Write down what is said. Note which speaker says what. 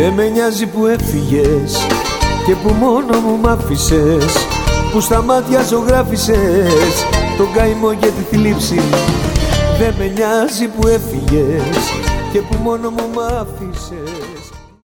Speaker 1: Δεν με νοιάζει που έφυγες και που μόνο μου μ' άφησες, που στα μάτια ζωγράφισες τον καημό και τη θλίψη. Δεν με νοιάζει που έφυγες και που μόνο μου μ' άφησες.